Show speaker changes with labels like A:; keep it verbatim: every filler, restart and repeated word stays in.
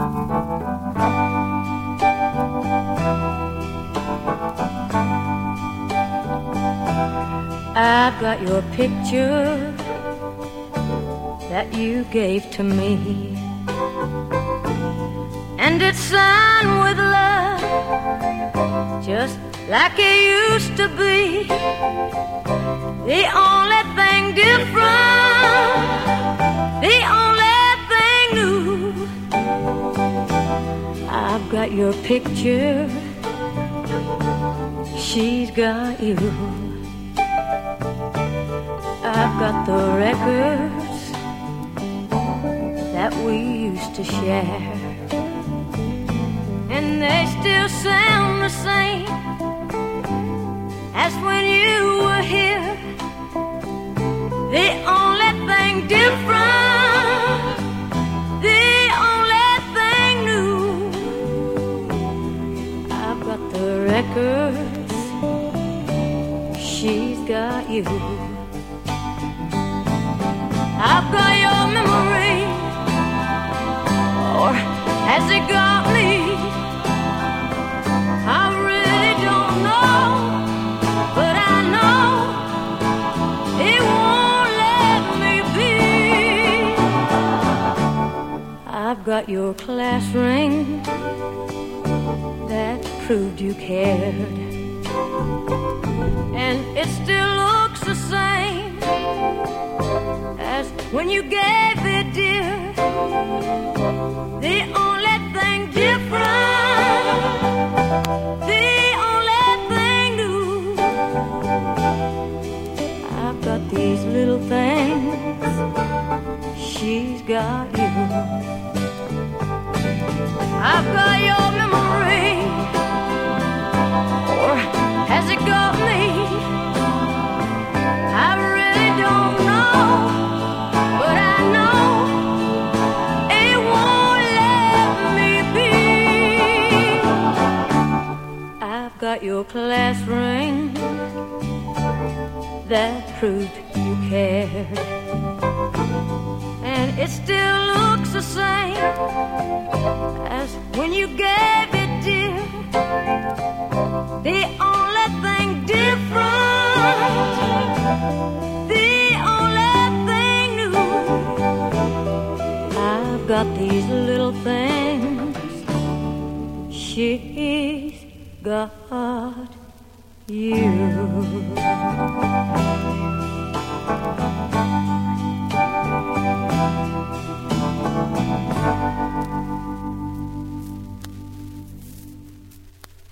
A: I've got your picture that you gave to me, and it's signed with love, just like it used to be. The only thing different, the only thing new, I've got your picture, she's got you. I've got the records that we used to share, and they still sound the same as when you were here. The only thing different, the only thing new, I've got the records, she's got you. I've got your memory, or has it got me? I really don't know, but I know it won't let me be. I've got your class ring that proved you cared, and it still looks the same as when you gave it, dear. The only thing different, the only thing new, I've got these little things, she's got you. I've got your memory, or has it got me? I really don't know, but I know it won't let me be. I've got your class ring that proved you cared, and it still looks the same as when you gave it, dear. The only thing different, the only thing new, I've got these little things, she's got you.